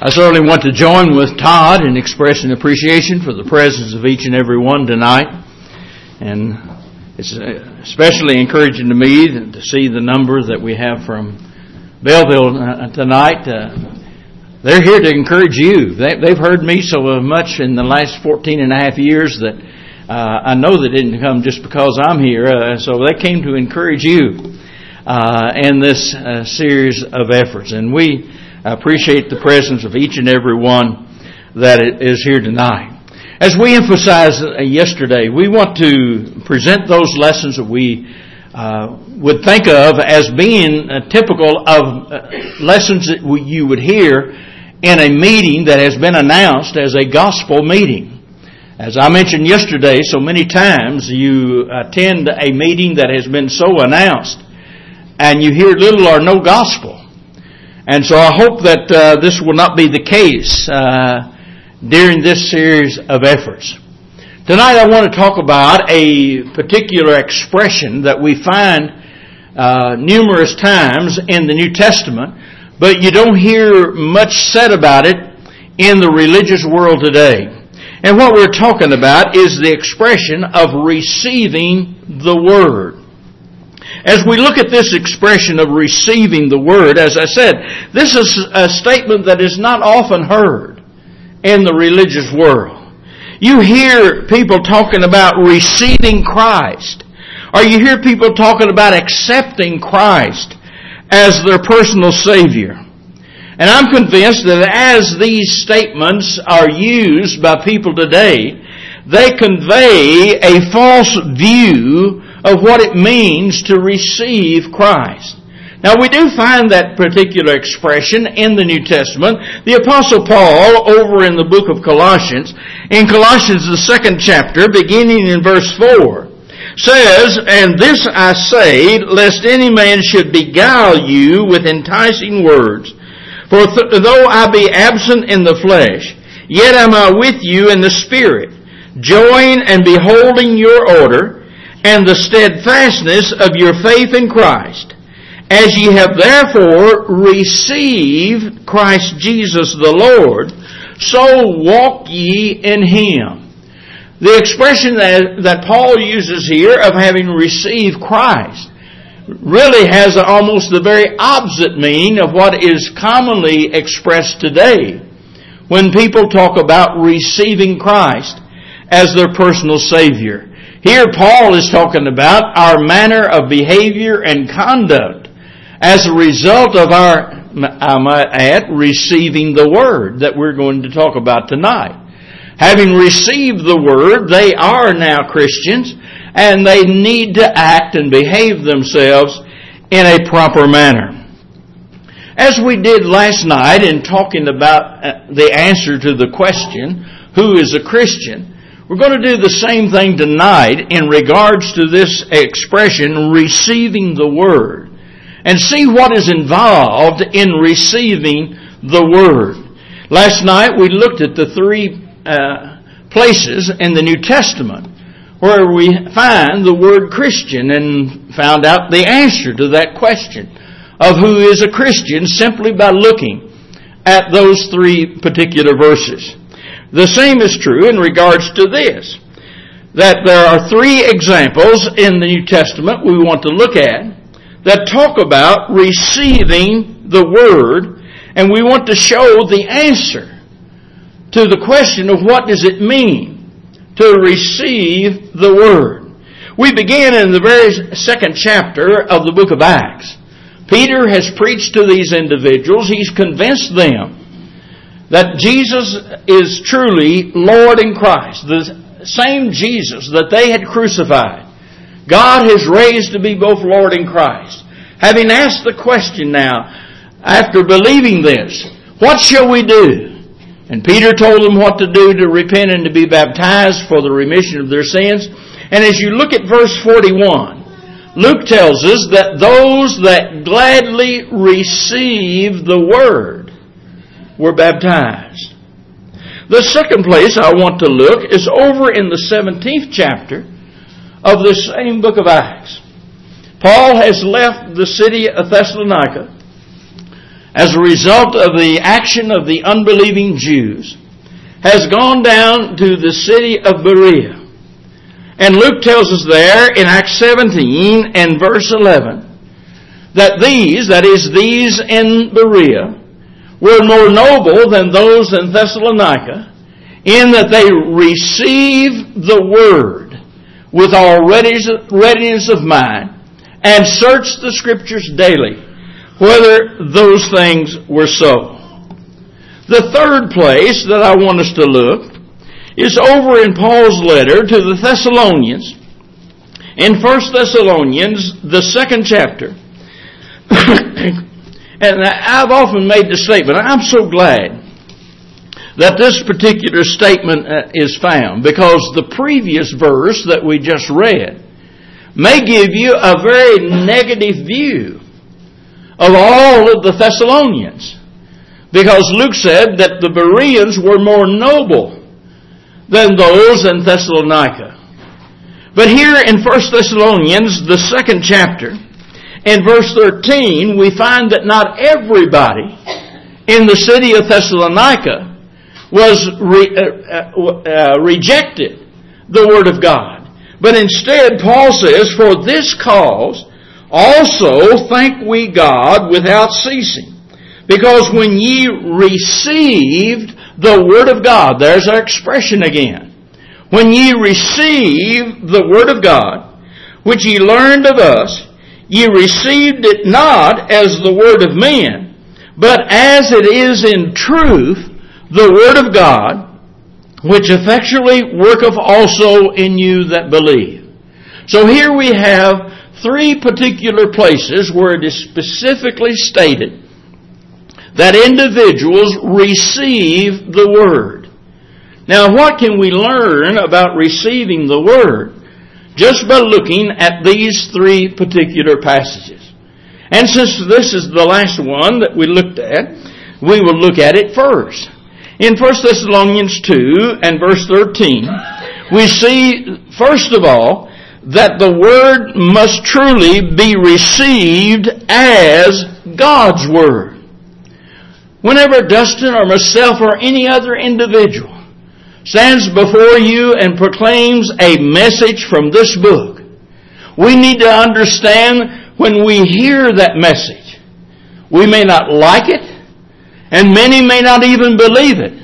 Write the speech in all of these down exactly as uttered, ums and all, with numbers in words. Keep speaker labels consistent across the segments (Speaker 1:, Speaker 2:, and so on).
Speaker 1: I certainly want to join with Todd in expressing appreciation for the presence of each and every one tonight. And it's especially encouraging to me to see the number that we have from Belleville tonight. Uh, they're here to encourage you. They, they've heard me so much in the last fourteen and a half years that uh, I know they didn't come just because I'm here. Uh, so they came to encourage you uh, in this uh, series of efforts. And we I appreciate the presence of each and every one that is here tonight. As we emphasized yesterday, we want to present those lessons that we uh, would think of as being uh, typical of uh, lessons that we, you would hear in a meeting that has been announced as a gospel meeting. As I mentioned yesterday, so many times you attend a meeting that has been so announced and you hear little or no gospel. And so I hope that uh, this will not be the case uh, during this series of efforts. Tonight I want to talk about a particular expression that we find uh, numerous times in the New Testament, but you don't hear much said about it in the religious world today. And what we're talking about is the expression of receiving the Word. As we look at this expression of receiving the Word, as I said, this is a statement that is not often heard in the religious world. You hear people talking about receiving Christ, or you hear people talking about accepting Christ as their personal Savior. And I'm convinced that as these statements are used by people today, they convey a false view of what it means to receive Christ. Now we do find that particular expression in the New Testament. The Apostle Paul, over in the book of Colossians, in Colossians the second chapter, beginning in verse four, says, "And this I say, lest any man should beguile you with enticing words. For th- though I be absent in the flesh, yet am I with you in the Spirit, joying and beholding your order, and the steadfastness of your faith in Christ. As ye have therefore received Christ Jesus the Lord, so walk ye in Him." The expression that, that Paul uses here of having received Christ really has almost the very opposite meaning of what is commonly expressed today when people talk about receiving Christ as their personal Savior. Here Paul is talking about our manner of behavior and conduct as a result of our, I might add, receiving the Word that we're going to talk about tonight. Having received the Word, they are now Christians, and they need to act and behave themselves in a proper manner. As we did last night in talking about the answer to the question, who is a Christian? We're going to do the same thing tonight in regards to this expression, receiving the Word, and see what is involved in receiving the Word. Last night we looked at the three uh, places in the New Testament where we find the word Christian and found out the answer to that question of who is a Christian simply by looking at those three particular verses. The same is true in regards to this, that there are three examples in the New Testament we want to look at that talk about receiving the Word, and we want to show the answer to the question of what does it mean to receive the Word. We begin in the very second chapter of the book of Acts. Peter has preached to these individuals. He's convinced them that Jesus is truly Lord in Christ, the same Jesus that they had crucified. God has raised to be both Lord and Christ. Having asked the question now, after believing this, what shall we do? And Peter told them what to do, to repent and to be baptized for the remission of their sins. And as you look at verse forty-one, Luke tells us that those that gladly receive the Word were baptized. The second place I want to look is over in the seventeenth chapter of the same book of Acts. Paul has left the city of Thessalonica as a result of the action of the unbelieving Jews, has gone down to the city of Berea. And Luke tells us there in Acts seventeen and verse eleven that these, that is these in Berea, were more noble than those in Thessalonica, in that they received the word with all readiness of mind and searched the Scriptures daily, whether those things were so. The third place that I want us to look is over in Paul's letter to the Thessalonians, in First Thessalonians, the second chapter. And I've often made the statement, I'm so glad that this particular statement is found, because the previous verse that we just read may give you a very negative view of all of the Thessalonians. Because Luke said that the Bereans were more noble than those in Thessalonica. But here in First Thessalonians, the second chapter, in verse thirteen, we find that not everybody in the city of Thessalonica was re, uh, uh, rejected the Word of God. But instead, Paul says, for this cause also thank we God without ceasing. Because when ye received the Word of God, there's our expression again. When ye received the Word of God, which ye learned of us, ye received it not as the word of men, but as it is in truth the Word of God, which effectually worketh also in you that believe. So here we have three particular places where it is specifically stated that individuals receive the Word. Now, what can we learn about receiving the Word? Just by looking at these three particular passages. And since this is the last one that we looked at, we will look at it first. In First Thessalonians two and verse thirteen, we see, first of all, that the Word must truly be received as God's Word. Whenever Dustin or myself or any other individual stands before you and proclaims a message from this book, we need to understand when we hear that message, we may not like it, and many may not even believe it.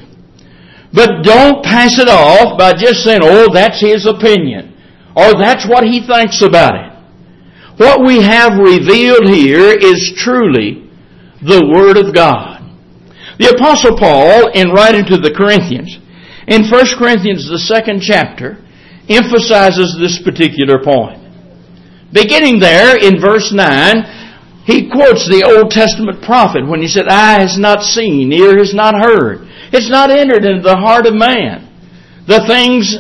Speaker 1: But don't pass it off by just saying, oh, that's his opinion, or that's what he thinks about it. What we have revealed here is truly the Word of God. The Apostle Paul, in writing to the Corinthians, in First Corinthians, the second chapter, emphasizes this particular point. Beginning there in verse nine, he quotes the Old Testament prophet when he said, eye has not seen, ear has not heard. It's not entered into the heart of man the things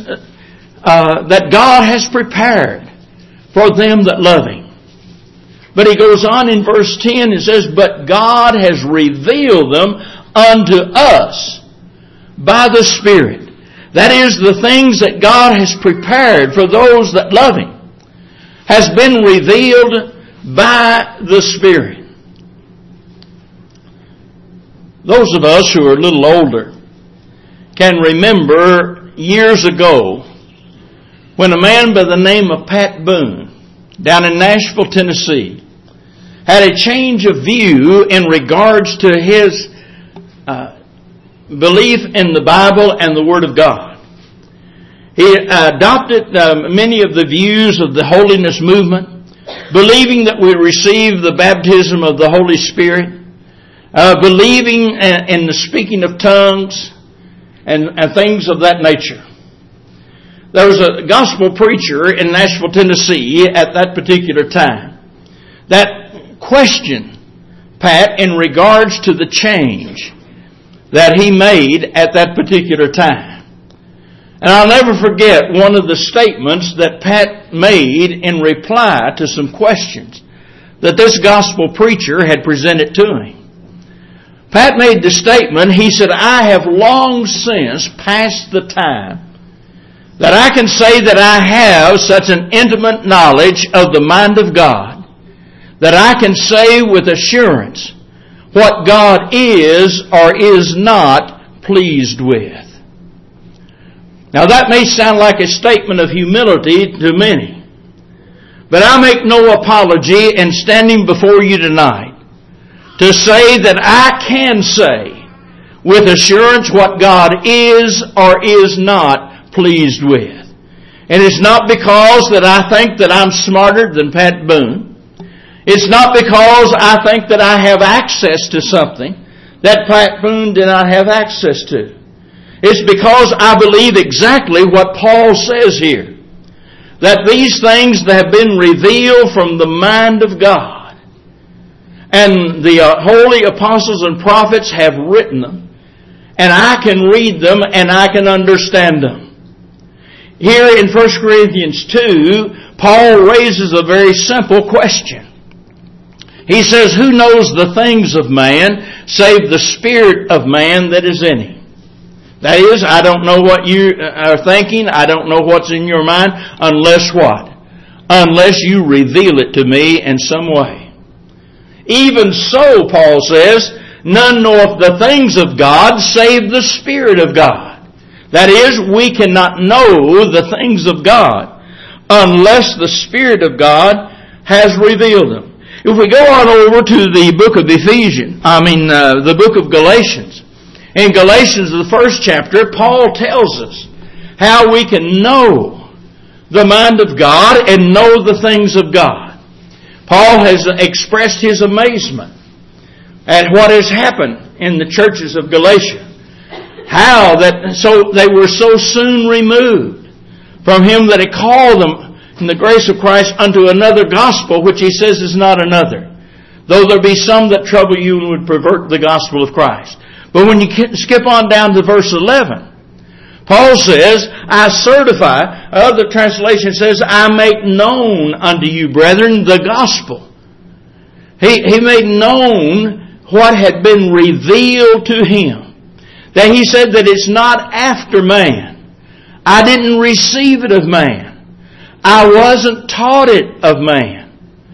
Speaker 1: uh, that God has prepared for them that love Him. But he goes on in verse ten and says, but God has revealed them unto us by the Spirit. That is, the things that God has prepared for those that love Him has been revealed by the Spirit. Those of us who are a little older can remember years ago when a man by the name of Pat Boone down in Nashville, Tennessee, had a change of view in regards to his uh, belief in the Bible and the Word of God. He adopted uh, many of the views of the holiness movement, believing that we receive the baptism of the Holy Spirit, uh, believing in the speaking of tongues, and, and things of that nature. There was a gospel preacher in Nashville, Tennessee at that particular time that questioned Pat in regards to the change that he made at that particular time. And I'll never forget one of the statements that Pat made in reply to some questions that this gospel preacher had presented to him. Pat made the statement, he said, I have long since passed the time that I can say that I have such an intimate knowledge of the mind of God that I can say with assurance, what God is or is not pleased with. Now that may sound like a statement of humility to many, but I make no apology in standing before you tonight to say that I can say with assurance what God is or is not pleased with. And it's not because that I think that I'm smarter than Pat Boone. It's not because I think that I have access to something that Pat Boone did not have access to. It's because I believe exactly what Paul says here. That these things that have been revealed from the mind of God. And the uh, holy apostles and prophets have written them. And I can read them and I can understand them. Here in First Corinthians two, Paul raises a very simple question. He says, who knows the things of man save the spirit of man that is in him? That is, I don't know what you are thinking. I don't know what's in your mind unless what? Unless you reveal it to me in some way. Even so, Paul says, none knoweth the things of God save the Spirit of God. That is, we cannot know the things of God unless the Spirit of God has revealed them. If we go on over to the book of Ephesians, I mean uh, the book of Galatians. In Galatians, the first chapter, Paul tells us how we can know the mind of God and know the things of God. Paul has expressed his amazement at what has happened in the churches of Galatia. How that so they were so soon removed from him that he called them in the grace of Christ unto another gospel, which he says is not another. Though there be some that trouble you and would pervert the gospel of Christ. But when you skip on down to verse eleven, Paul says, I certify, other translation says, I make known unto you, brethren, the gospel. He, he made known what had been revealed to him. That he said that it's not after man. I didn't receive it of man. I wasn't taught it of man.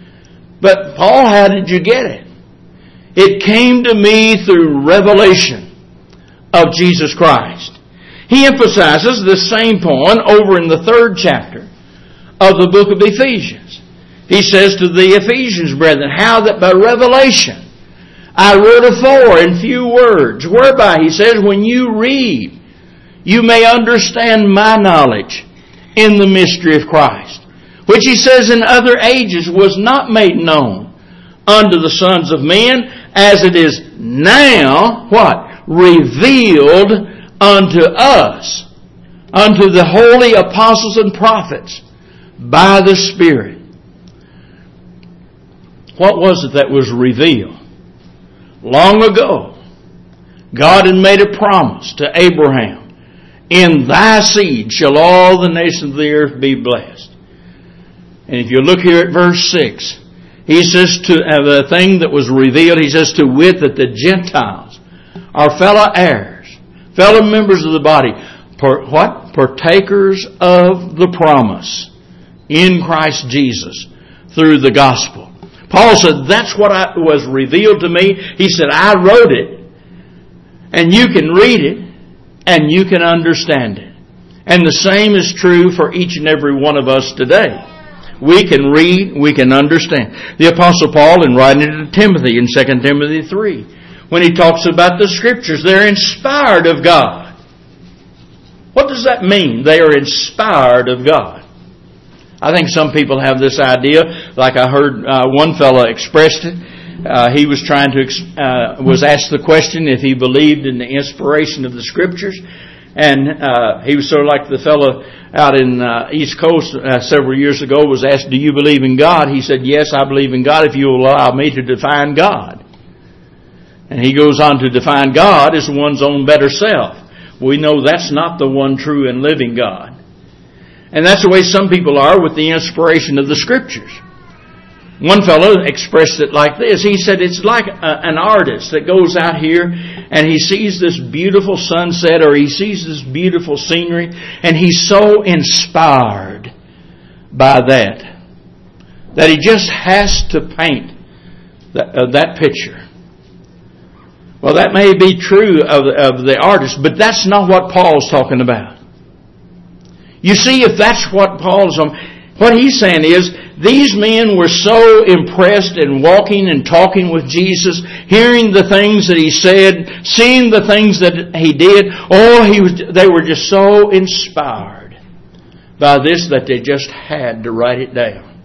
Speaker 1: But Paul, how did you get it? It came to me through revelation of Jesus Christ. He emphasizes the same point over in the third chapter of the book of Ephesians. He says to the Ephesians, brethren, how that by revelation I wrote afore in few words, whereby, he says, when you read, you may understand my knowledge in the mystery of Christ, which he says in other ages was not made known unto the sons of men, as it is now, what? Revealed unto us, unto the holy apostles and prophets, by the Spirit. What was it that was revealed? Long ago, God had made a promise to Abraham, in thy seed shall all the nations of the earth be blessed. And if you look here at verse six, he says to uh, the thing that was revealed, he says to wit that the Gentiles are fellow heirs, fellow members of the body, per, what? Partakers of the promise in Christ Jesus through the gospel. Paul said, that's what I, was revealed to me. He said, I wrote it, and you can read it, and you can understand it. And the same is true for each and every one of us today. We can read, we can understand. The Apostle Paul, in writing to Timothy in Second Timothy three, when he talks about the Scriptures, they're inspired of God. What does that mean? They are inspired of God. I think some people have this idea, like I heard uh, one fellow expressed it. Uh, he was trying to, uh, was asked the question if he believed in the inspiration of the Scriptures. And uh, he was sort of like the fellow out in uh, East Coast uh, several years ago was asked, do you believe in God? He said, yes, I believe in God if you will allow me to define God. And he goes on to define God as one's own better self. We know that's not the one true and living God. And that's the way some people are with the inspiration of the Scriptures. One fellow expressed it like this. He said it's like a, an artist that goes out here and he sees this beautiful sunset or he sees this beautiful scenery and he's so inspired by that that he just has to paint that, uh, that picture. Well, that may be true of, of the artist, but that's not what Paul's talking about. You see, if that's what Paul's on, what he's saying is, these men were so impressed in walking and talking with Jesus, hearing the things that he said, seeing the things that he did. Oh, he was, they were just so inspired by this that they just had to write it down.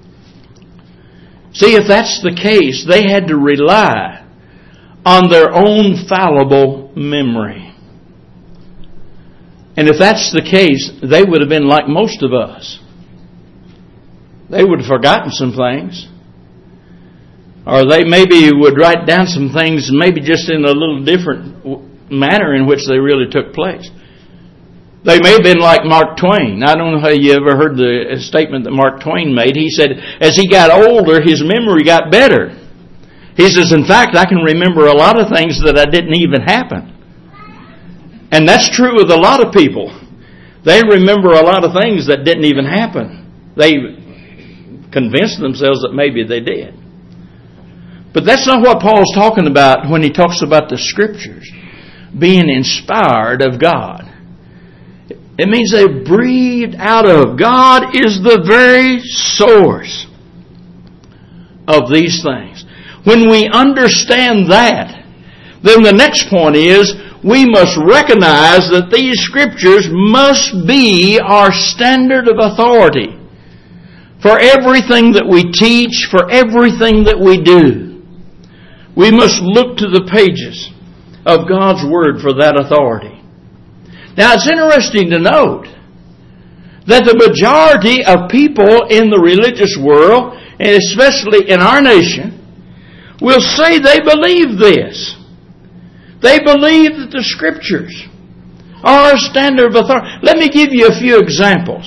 Speaker 1: See, if that's the case, they had to rely on their own fallible memory. And if that's the case, they would have been like most of us. They would have forgotten some things. Or they maybe would write down some things, maybe just in a little different manner in which they really took place. They may have been like Mark Twain. I don't know how you ever heard the statement that Mark Twain made. He said, as he got older, his memory got better. He says, in fact, I can remember a lot of things that I didn't even happen. And that's true with a lot of people. They remember a lot of things that didn't even happen. They convinced themselves that maybe they did. But that's not what Paul's talking about when he talks about the Scriptures being inspired of God. It means they're breathed out of. God is the very source of these things. When we understand that, then the next point is we must recognize that these Scriptures must be our standard of authority for everything that we teach, for everything that we do. We must look to the pages of God's Word for that authority. Now, it's interesting to note that the majority of people in the religious world, and especially in our nation, will say they believe this. They believe that the Scriptures are a standard of authority. Let me give you a few examples.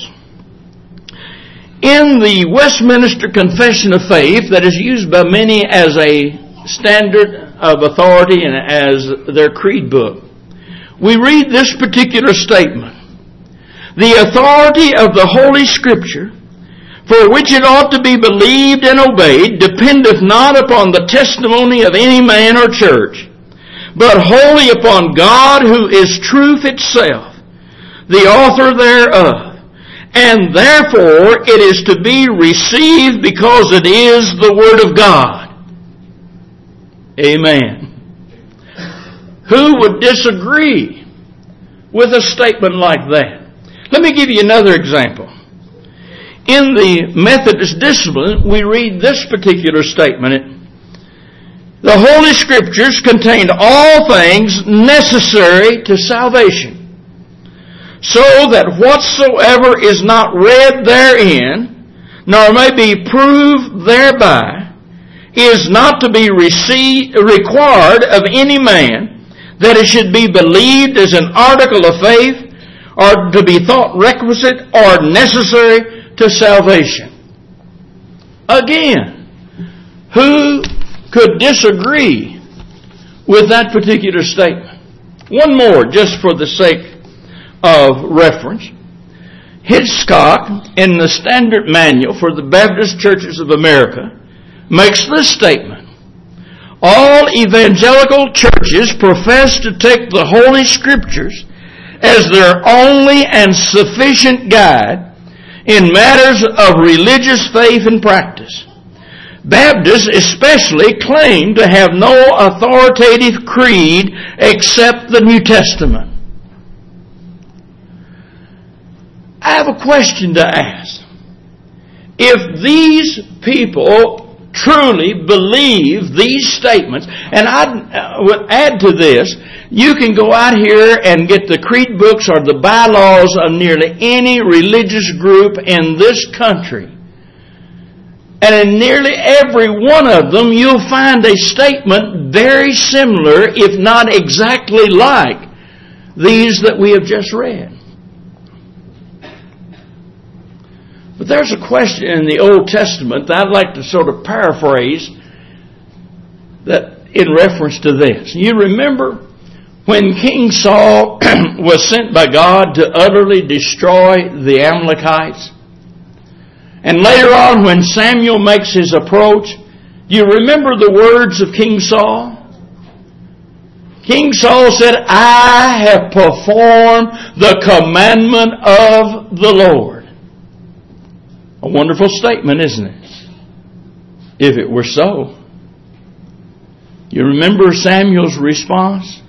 Speaker 1: In the Westminster Confession of Faith, that is used by many as a standard of authority and as their creed book, we read this particular statement. The authority of the Holy Scripture, for which it ought to be believed and obeyed, dependeth not upon the testimony of any man or church, but wholly upon God, who is truth itself, the author thereof. And therefore it is to be received because it is the Word of God. Amen. Who would disagree with a statement like that? Let me give you another example. In the Methodist Discipline, we read this particular statement. The Holy Scriptures contain all things necessary to salvation, so that whatsoever is not read therein, nor may be proved thereby, is not to be received, required of any man, that it should be believed as an article of faith, or to be thought requisite or necessary to salvation. Again, who could disagree with that particular statement? One more, just for the sake of reference. Hitchcock, in the Standard Manual for the Baptist Churches of America, makes this statement. All evangelical churches profess to take the Holy Scriptures as their only and sufficient guide in matters of religious faith and practice. Baptists especially claim to have no authoritative creed except the New Testament. I have a question to ask. If these people truly believe these statements, and I would add to this, you can go out here and get the creed books or the bylaws of nearly any religious group in this country. And in nearly every one of them, you'll find a statement very similar, if not exactly like these that we have just read. But there's a question in the Old Testament that I'd like to sort of paraphrase that in reference to this. You remember when King Saul was sent by God to utterly destroy the Amalekites? And later on when Samuel makes his approach, do you remember the words of King Saul? King Saul said, I have performed the commandment of the Lord. A wonderful statement, isn't it? If it were so. You remember Samuel's response?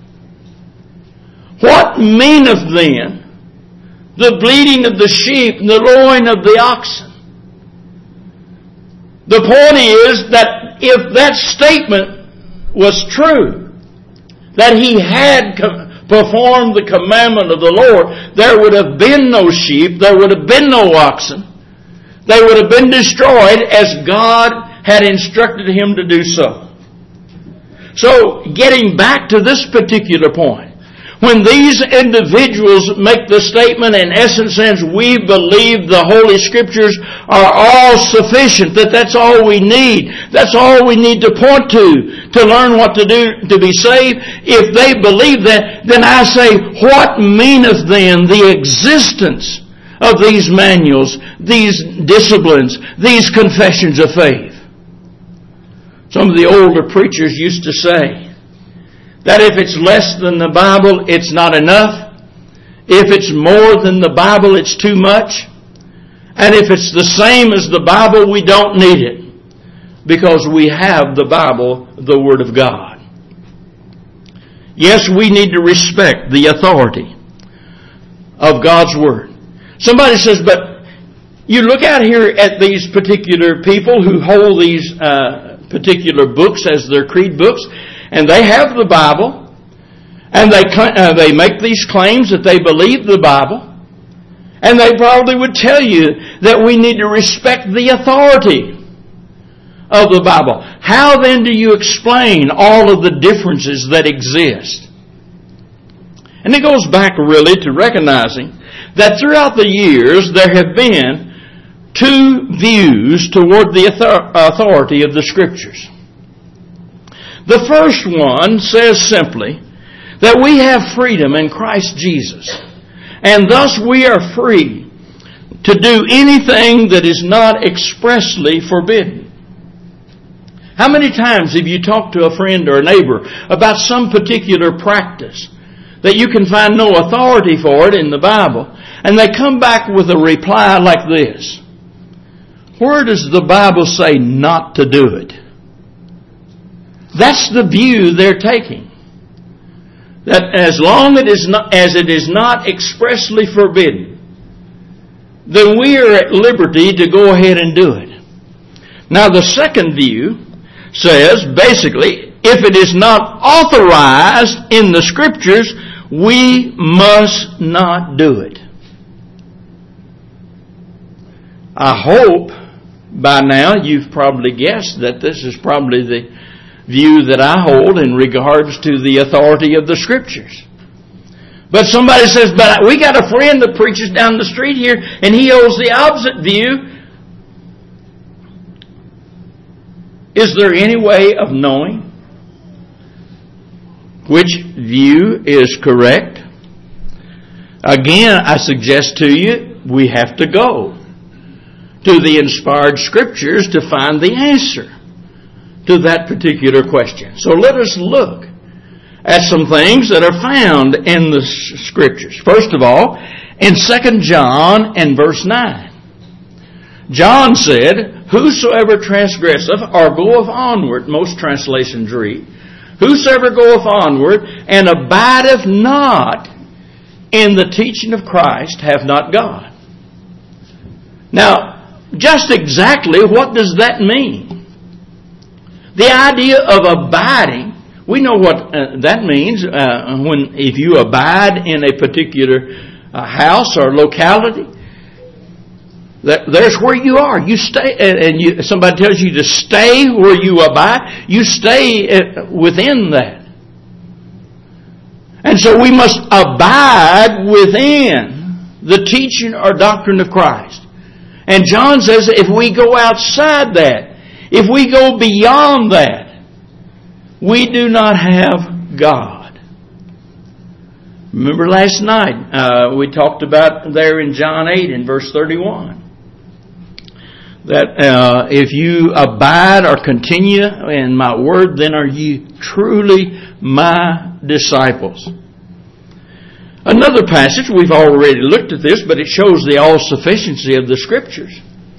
Speaker 1: What meaneth then the bleating of the sheep and the lowing of the oxen? The point is that if that statement was true, that he had performed the commandment of the Lord, there would have been no sheep, there would have been no oxen. They would have been destroyed as God had instructed him to do so. So, getting back to this particular point, when these individuals make the statement, in essence, says, we believe the Holy Scriptures are all sufficient, that that's all we need, that's all we need to point to, to learn what to do to be saved. If they believe that, then I say, what meaneth then the existence of these manuals, these disciplines, these confessions of faith? Some of the older preachers used to say that if it's less than the Bible, it's not enough. If it's more than the Bible, it's too much. And if it's the same as the Bible, we don't need it. Because we have the Bible, the Word of God. Yes, we need to respect the authority of God's Word. Somebody says, but you look out here at these particular people who hold these uh, particular books as their creed books, and they have the Bible, and they uh, they make these claims that they believe the Bible, and they probably would tell you that we need to respect the authority of the Bible. How then do you explain all of the differences that exist? And it goes back really to recognizing that throughout the years there have been two views toward the authority of the Scriptures. The first one says simply that we have freedom in Christ Jesus, and thus we are free to do anything that is not expressly forbidden. How many times have you talked to a friend or a neighbor about some particular practice that you can find no authority for it in the Bible, and they come back with a reply like this? Where does the Bible say not to do it? That's the view they're taking. That as long it is not, as it is not expressly forbidden, then we are at liberty to go ahead and do it. Now the second view says, basically, if it is not authorized in the Scriptures, we must not do it. I hope by now you've probably guessed that this is probably the view that I hold in regards to the authority of the Scriptures. But somebody says, but we got a friend that preaches down the street here and he holds the opposite view. Is there any way of knowing which view is correct? Again, I suggest to you, we have to go to the inspired Scriptures to find the answer to that particular question. So let us look at some things that are found in the Scriptures. First of all, in Second John and verse nine. John said, whosoever transgresseth or goeth onward, most translations read, whosoever goeth onward and abideth not in the teaching of Christ hath not God. Now, just exactly what does that mean? The idea of abiding, we know what uh, that means. Uh, when if you abide in a particular uh, house or locality, that there's where you are. You stay, and you, somebody tells you to stay where you abide. You stay within that, and so we must abide within the teaching or doctrine of Christ. And John says that if we go outside that, if we go beyond that, we do not have God. Remember last night, uh, we talked about there in John eight in verse thirty-one. That uh, if you abide or continue in my word, then are you truly my disciples. Another passage, we've already looked at this, but it shows the all-sufficiency of the Scriptures.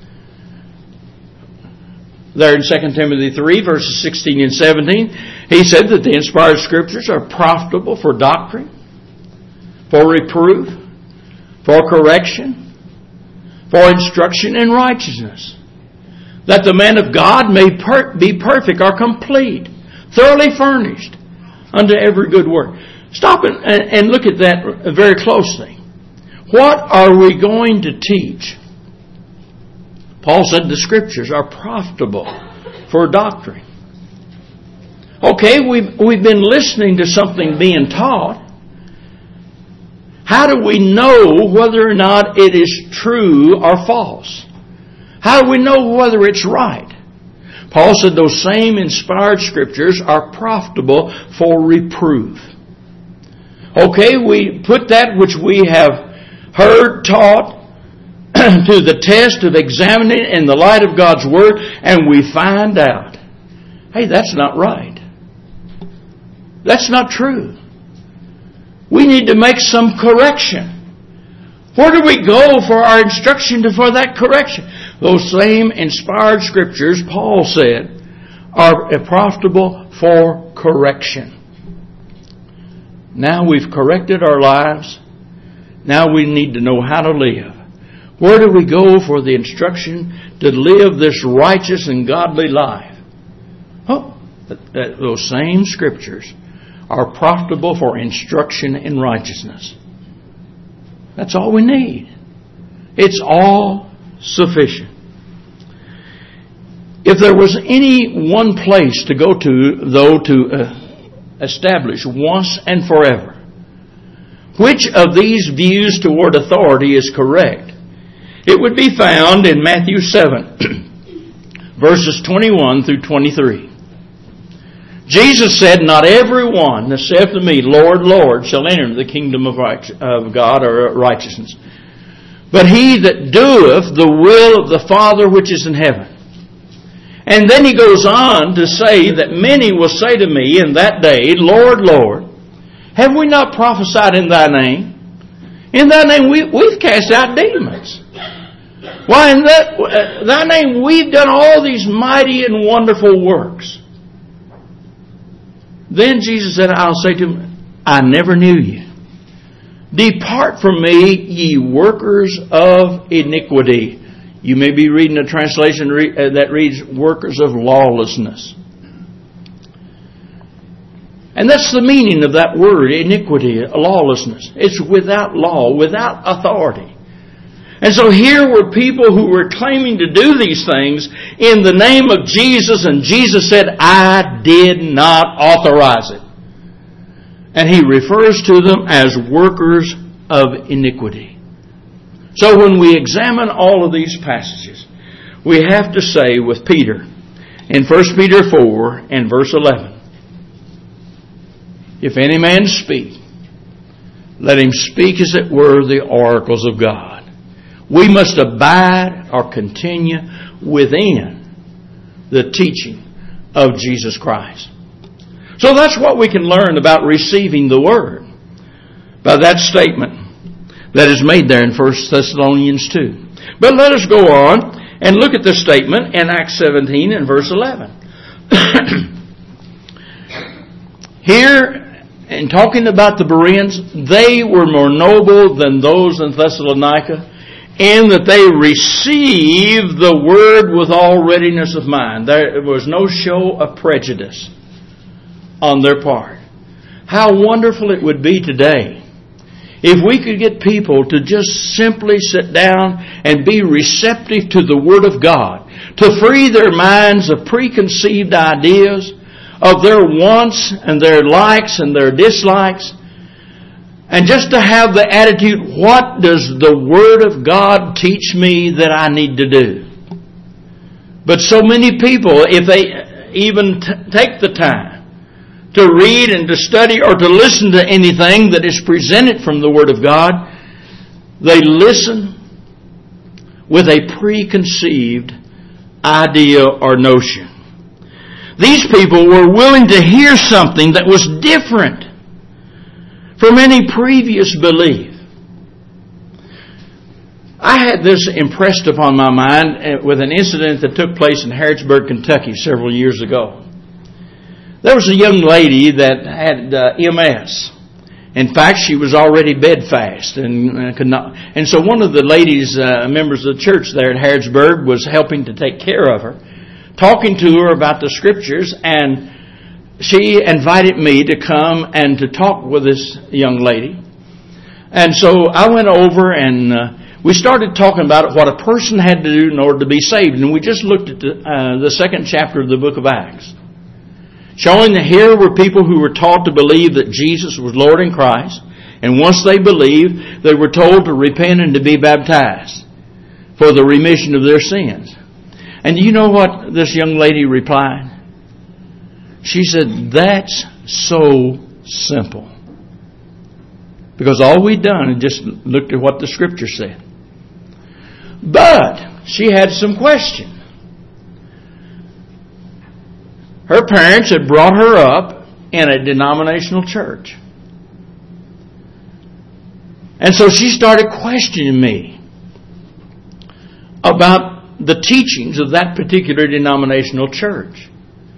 Speaker 1: There in Second Timothy three, verses sixteen and seventeen, he said that the inspired Scriptures are profitable for doctrine, for reproof, for correction, for instruction in righteousness, that the man of God may per- be perfect or complete, thoroughly furnished unto every good work. Stop and, and look at that very closely. What are we going to teach? Paul said the Scriptures are profitable for doctrine. Okay, we've, we've been listening to something being taught. How do we know whether or not it is true or false? How do we know whether it's right? Paul said those same inspired Scriptures are profitable for reproof. Okay, we put that which we have heard, taught, to the test of examining in the light of God's Word, and we find out, hey, that's not right. That's not true. We need to make some correction. Where do we go for our instruction to, for that correction? Those same inspired Scriptures, Paul said, are profitable for correction. Now we've corrected our lives. Now we need to know how to live. Where do we go for the instruction to live this righteous and godly life? Oh, those same Scriptures are profitable for instruction in righteousness. That's all we need. It's all sufficient. If there was any one place to go to, though, to uh, establish once and forever which of these views toward authority is correct, it would be found in Matthew seven, verses twenty-one through twenty-three. Jesus said, "Not every one that saith to me, Lord, Lord, shall enter the kingdom of, right, of God or righteousness, but he that doeth the will of the Father which is in heaven." And then he goes on to say that many will say to me in that day, Lord, Lord, have we not prophesied in thy name? In thy name we, we've cast out demons. Why, in that, uh, thy name we've done all these mighty and wonderful works. Then Jesus said, I'll say to them, I never knew you. Depart from me, ye workers of iniquity. You may be reading a translation that reads, workers of lawlessness. And that's the meaning of that word, iniquity, lawlessness. It's without law, without authority. And so here were people who were claiming to do these things in the name of Jesus, and Jesus said, I did not authorize it. And He refers to them as workers of iniquity. So when we examine all of these passages, we have to say with Peter in First Peter four and verse eleven, if any man speak, let him speak as it were the oracles of God. We must abide or continue within the teaching of Jesus Christ. So that's what we can learn about receiving the Word by that statement that is made there in First Thessalonians two. But let us go on and look at the statement in Acts seventeen and verse eleven. Here, in talking about the Bereans, they were more noble than those in Thessalonica, in that they received the Word with all readiness of mind. There was no show of prejudice on their part. How wonderful it would be today if we could get people to just simply sit down and be receptive to the Word of God, to free their minds of preconceived ideas, of their wants and their likes and their dislikes, and just to have the attitude, what does the Word of God teach me that I need to do? But so many people, if they even t- take the time to read and to study or to listen to anything that is presented from the Word of God, they listen with a preconceived idea or notion. These people were willing to hear something that was different from any previous belief. I had this impressed upon my mind with an incident that took place in Harrodsburg, Kentucky several years ago. There was a young lady that had uh, M S. In fact, she was already bedfast and uh, could not. And so one of the ladies, uh, members of the church there at Harrodsburg, was helping to take care of her, talking to her about the Scriptures, and she invited me to come and to talk with this young lady. And so I went over and uh, we started talking about what a person had to do in order to be saved. And we just looked at the, uh, the second chapter of the book of Acts, showing that here were people who were taught to believe that Jesus was Lord in Christ. And once they believed, they were told to repent and to be baptized for the remission of their sins. And do you know what this young lady replied? She said, "That's so simple." Because all we'd done is just looked at what the Scripture said. But she had some question. Her parents had brought her up in a denominational church. And so she started questioning me about the teachings of that particular denominational church.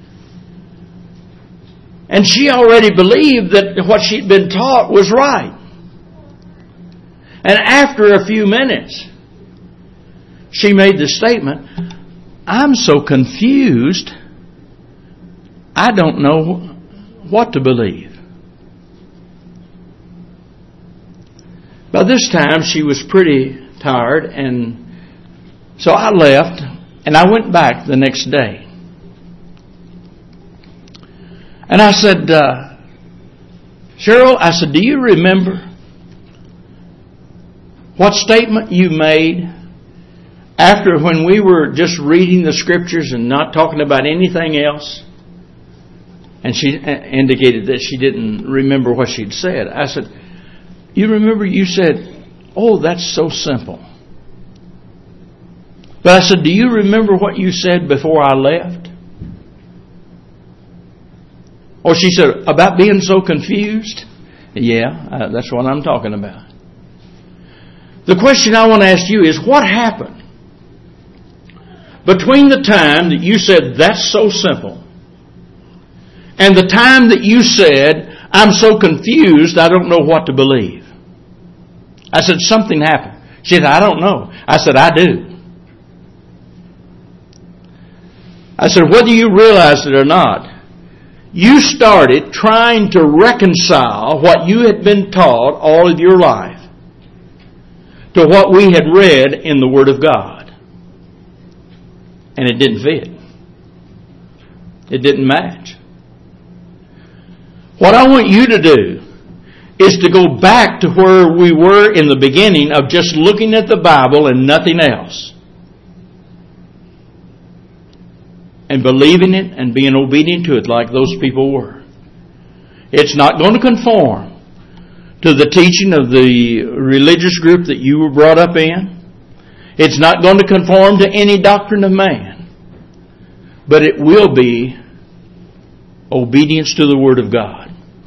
Speaker 1: And she already believed that what she'd been taught was right. And after a few minutes, she made the statement, "I'm so confused, I don't know what to believe." By this time, she was pretty tired, and so I left, and I went back the next day. And I said, uh, "Cheryl," I said, "do you remember what statement you made after when we were just reading the Scriptures and not talking about anything else?" And she indicated that she didn't remember what she'd said. I said, "You remember you said, 'Oh, that's so simple.' But I said, 'Do you remember what you said before I left?'" Or she said, "About being so confused?" "Yeah, uh, that's what I'm talking about." The question I want to ask you is, what happened between the time that you said, "That's so simple," and the time that you said, "I'm so confused, I don't know what to believe"? I said, "Something happened." She said, "I don't know." I said, "I do." I said, "Whether you realize it or not, you started trying to reconcile what you had been taught all of your life to what we had read in the Word of God. And it didn't fit. It didn't match. What I want you to do is to go back to where we were in the beginning of just looking at the Bible and nothing else, and believing it and being obedient to it like those people were. It's not going to conform to the teaching of the religious group that you were brought up in. It's not going to conform to any doctrine of man. But it will be obedience to the Word of God.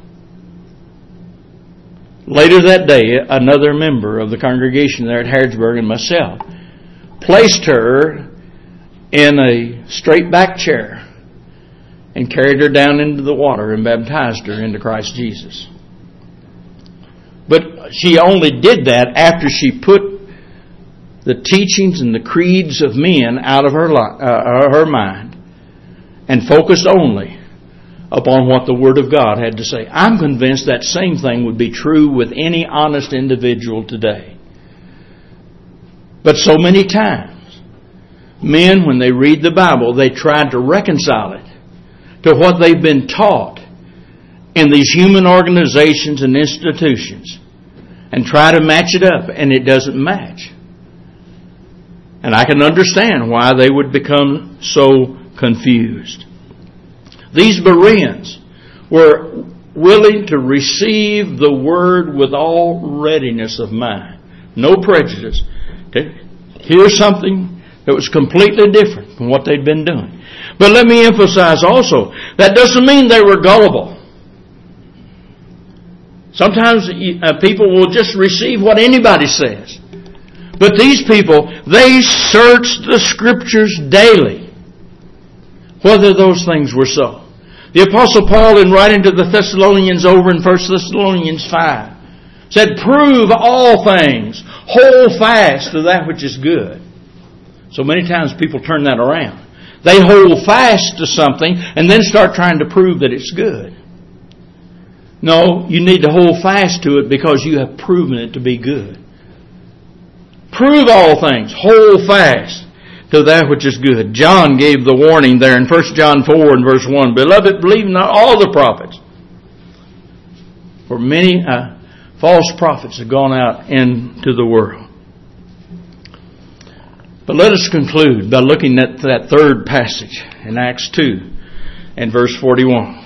Speaker 1: Later that day, another member of the congregation there at Harrodsburg and myself placed her in a straight back chair and carried her down into the water and baptized her into Christ Jesus. But she only did that after she put the teachings and the creeds of men out of her li- uh, her mind and focused only upon what the Word of God had to say. I'm convinced that same thing would be true with any honest individual today. But so many times, men, when they read the Bible, they try to reconcile it to what they've been taught in these human organizations and institutions and try to match it up, and it doesn't match. And I can understand why they would become so confused. These Bereans were willing to receive the Word with all readiness of mind, no prejudice, to hear something that was completely different from what they'd been doing. But let me emphasize also, that doesn't mean they were gullible. Sometimes uh, people will just receive what anybody says. But these people, they searched the Scriptures daily, whether those things were so. The Apostle Paul, in writing to the Thessalonians over in First Thessalonians five, said, prove all things, hold fast to that which is good. So many times people turn that around. They hold fast to something and then start trying to prove that it's good. No, you need to hold fast to it because you have proven it to be good. Prove all things. Hold fast to that which is good. John gave the warning there in First John four and verse one. Beloved, believe not all the prophets. For many uh, false prophets have gone out into the world. But let us conclude by looking at that third passage in Acts two and verse forty-one.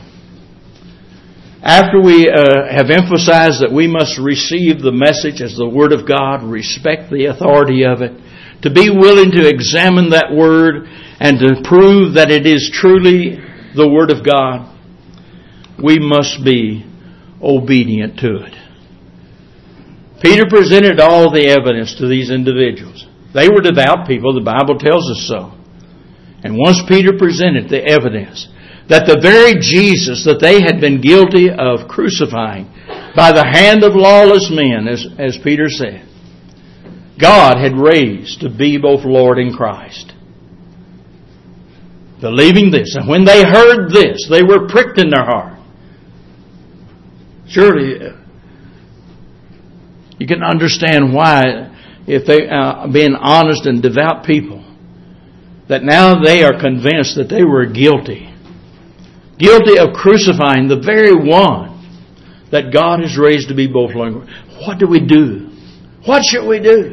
Speaker 1: After we uh, have emphasized that we must receive the message as the Word of God, respect the authority of it, to be willing to examine that Word and to prove that it is truly the Word of God, we must be obedient to it. Peter presented all the evidence to these individuals. They were devout people, the Bible tells us so. And once Peter presented the evidence that the very Jesus that they had been guilty of crucifying by the hand of lawless men, as, as Peter said, God had raised to be both Lord and Christ. Believing this, and when they heard this, they were pricked in their heart. Surely, you can understand why, if they uh, being honest and devout people, that now they are convinced that they were guilty. Guilty of crucifying the very one that God has raised to be both Lord and Christ. What do we do? What should we do?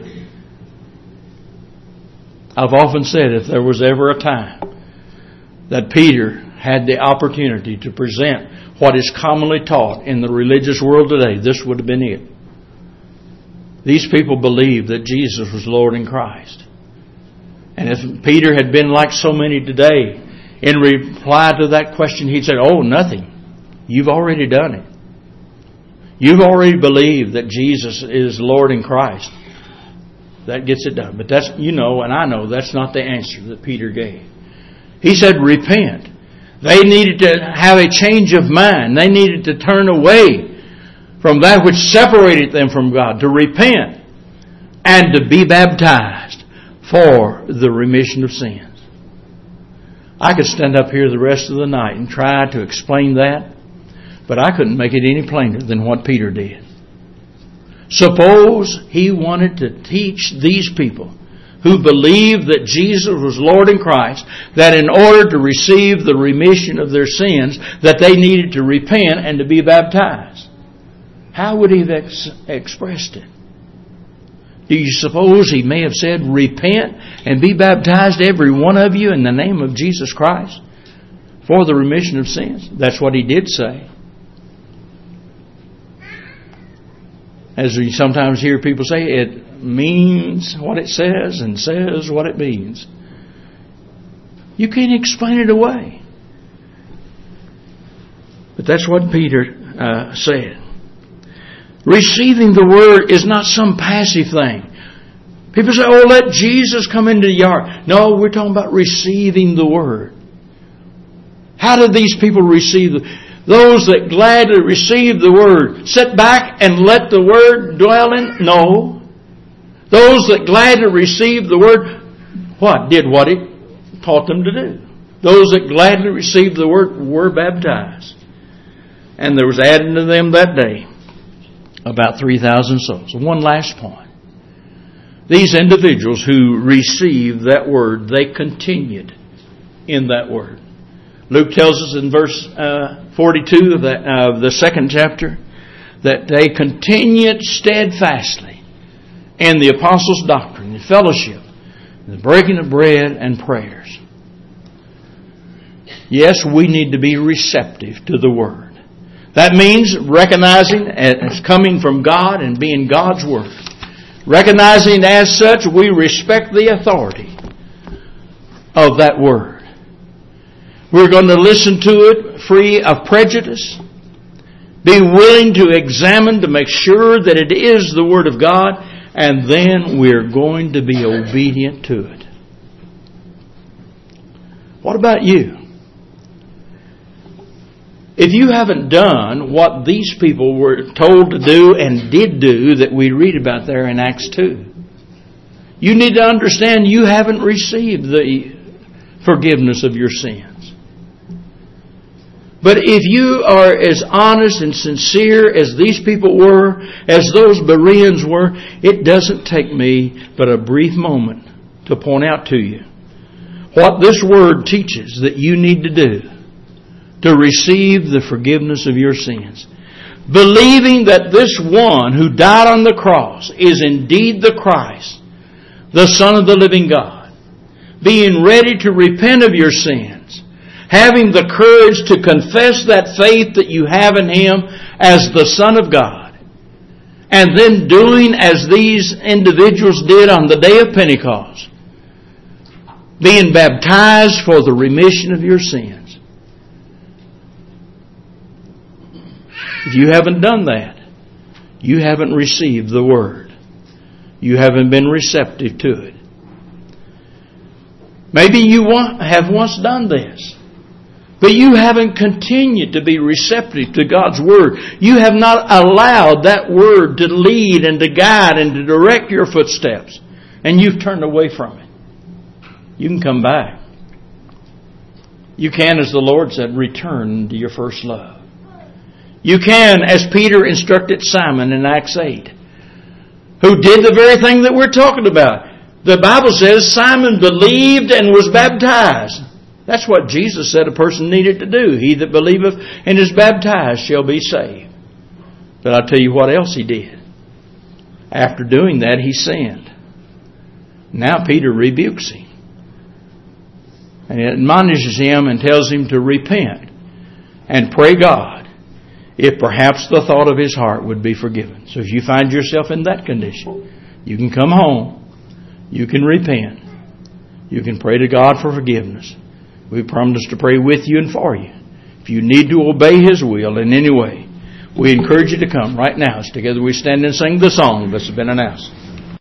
Speaker 1: I've often said if there was ever a time that Peter had the opportunity to present what is commonly taught in the religious world today, this would have been it. These people believed that Jesus was Lord and Christ. And if Peter had been like so many today, in reply to that question, he'd say, oh, nothing. You've already done it. You've already believed that Jesus is Lord and Christ. That gets it done. But that's, you know, and I know that's not the answer that Peter gave. He said, repent. They needed to have a change of mind. They needed to turn away from that which separated them from God, to repent and to be baptized for the remission of sins. I could stand up here the rest of the night and try to explain that, but I couldn't make it any plainer than what Peter did. Suppose he wanted to teach these people who believed that Jesus was Lord and Christ, that in order to receive the remission of their sins, that they needed to repent and to be baptized. How would he have ex- expressed it? Do you suppose he may have said, repent and be baptized, every one of you, in the name of Jesus Christ for the remission of sins? That's what he did say. As we sometimes hear people say, it means what it says and says what it means. You can't explain it away. But that's what Peter uh, said. Receiving the Word is not some passive thing. People say, oh, let Jesus come into the yard. No, we're talking about receiving the Word. How did these people receive the Those that gladly receive the Word sit back and let the Word dwell in? No. Those that gladly receive the Word, what? Did what it taught them to do. Those that gladly received the Word were baptized. And there was added to them that day about three thousand souls. One last point. These individuals who received that Word, they continued in that Word. Luke tells us in verse uh, forty-two of the, uh, the second chapter that they continued steadfastly in the apostles' doctrine, the fellowship, the breaking of bread and prayers. Yes, we need to be receptive to the Word. That means recognizing it's coming from God and being God's Word. Recognizing as such, we respect the authority of that Word. We're going to listen to it free of prejudice, Be willing to examine to make sure that it is the Word of God, and then we're going to be obedient to it. What about you? If you haven't done what these people were told to do and did do that we read about there in Acts two, you need to understand you haven't received the forgiveness of your sins. But if you are as honest and sincere as these people were, as those Bereans were, it doesn't take me but a brief moment to point out to you what this Word teaches that you need to do to receive the forgiveness of your sins. Believing that this one who died on the cross is indeed the Christ, the Son of the living God. Being ready to repent of your sins. Having the courage to confess that faith that you have in Him as the Son of God. And then doing as these individuals did on the day of Pentecost. Being baptized for the remission of your sins. If you haven't done that, you haven't received the Word. You haven't been receptive to it. Maybe you have once done this, but you haven't continued to be receptive to God's Word. You have not allowed that Word to lead and to guide and to direct your footsteps, and you've turned away from it. You can come back. You can, as the Lord said, return to your first love. You can, as Peter instructed Simon in Acts eight, who did the very thing that we're talking about. The Bible says Simon believed and was baptized. That's what Jesus said a person needed to do. He that believeth and is baptized shall be saved. But I'll tell you what else he did. After doing that, he sinned. Now Peter rebukes him. And admonishes him and tells him to repent and pray God if perhaps the thought of his heart would be forgiven. So if you find yourself in that condition, you can come home. You can repent. You can pray to God for forgiveness. We promise to pray with you and for you. If you need to obey His will in any way, we encourage you to come right now as together we stand and sing the song that's been announced.